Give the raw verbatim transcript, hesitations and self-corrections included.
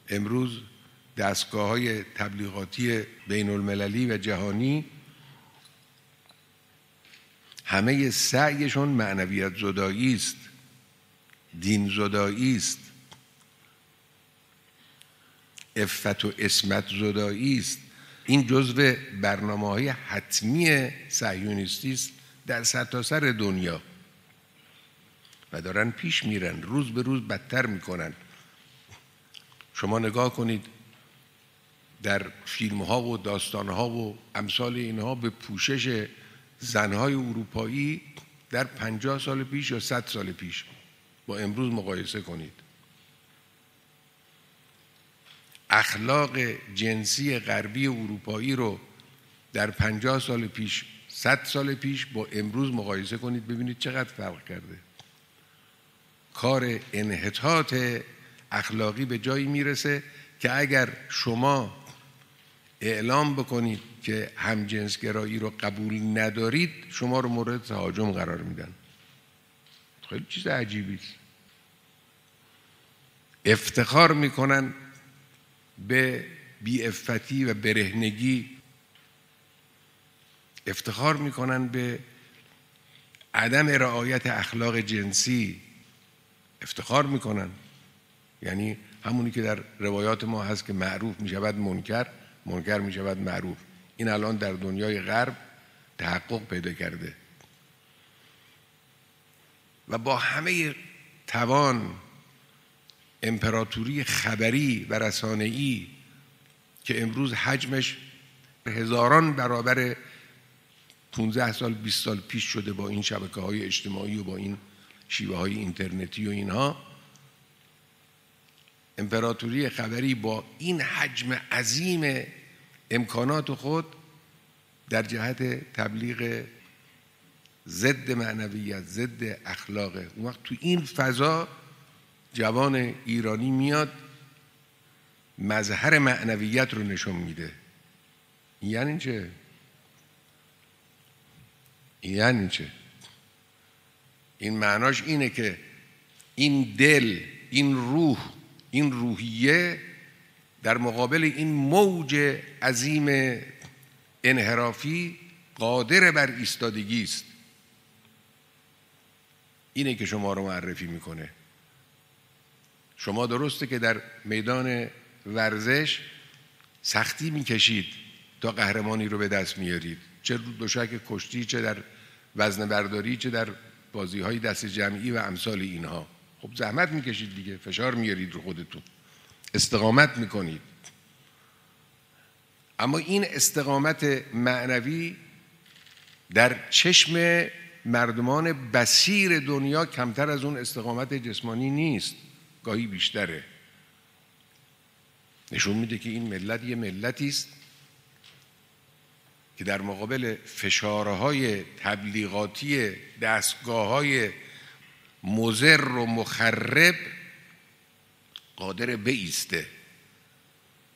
امروز دستگاه‌های تبلیغاتی بین المللی و جهانی همه سعیشون معنویت زدایی است، دین زدایی است، عفت و عصمت زدایی است. این جزو برنامه‌های حتمی صهیونیستی است در سرتاسر دنیا و دارن پیش میرن، روز به روز بدتر میکنن. شما نگاه کنید در فیلم ها و داستان ها و امثال اینها به پوشش زنهای اروپایی در پنجاه سال پیش یا صد سال پیش با امروز مقایسه کنید. اخلاق جنسی غربی اروپایی رو در پنجاه سال پیش، صد سال پیش با امروز مقایسه کنید، ببینید چقدر فرق کرده. کار انحطاط اخلاقی به جایی میرسه که اگر شما اعلام بکنید که همجنسگرایی رو قبول ندارید، شما رو مورد تهاجم قرار میدن. خیلی چیز عجیبی است. افتخار میکنن به بی‌عفتی و برهنگی، افتخار میکنن به عدم رعایت اخلاق جنسی، افتخار میکنن. یعنی همونی که در روایات ما هست که معروف میشود منکر، منکر میشود معروف. این الان در دنیای غرب تحقق پیدا کرده و با همه توان امپراتوری خبری و رسانه‌ای که امروز حجمش هزاران برابر پانزده سال بیست سال پیش شده با این شبکه‌های اجتماعی و با این شیوه‌های اینترنتی و اینها، امپراتوری خبری با این حجم عظیم امکانات خود در جهت تبلیغ ضد معنویت، ضد اخلاقه. اون وقت تو این فضا جوان ایرانی میاد مظهر معنویت رو نشون میده. یعنی چه؟ یعنی چه؟ این معناش اینه که این دل، این روح، این روحیه در مقابل این موج عظیم انحرافی قادر بر ایستادگی است. اینه که شما رو معرفی میکنه. شما درسته که در میدان ورزش سختی میکشید تا قهرمانی رو به دست میارید، چه دوشک کشتی، چه در وزنه برداری، چه در بازی‌های دست جمعی و امثال اینها. خب زحمت میکشید دیگه، فشار میارید رو خودتون، استقامت میکنید. اما این استقامت معنوی در چشم مردمان بصیر دنیا کمتر از اون استقامت جسمانی نیست، گاهی بیشتره. نشون میده که این ملت یه ملتی است که در مقابل فشارهای تبلیغاتی دستگاه‌های مضر و مخرب قادر بایسته.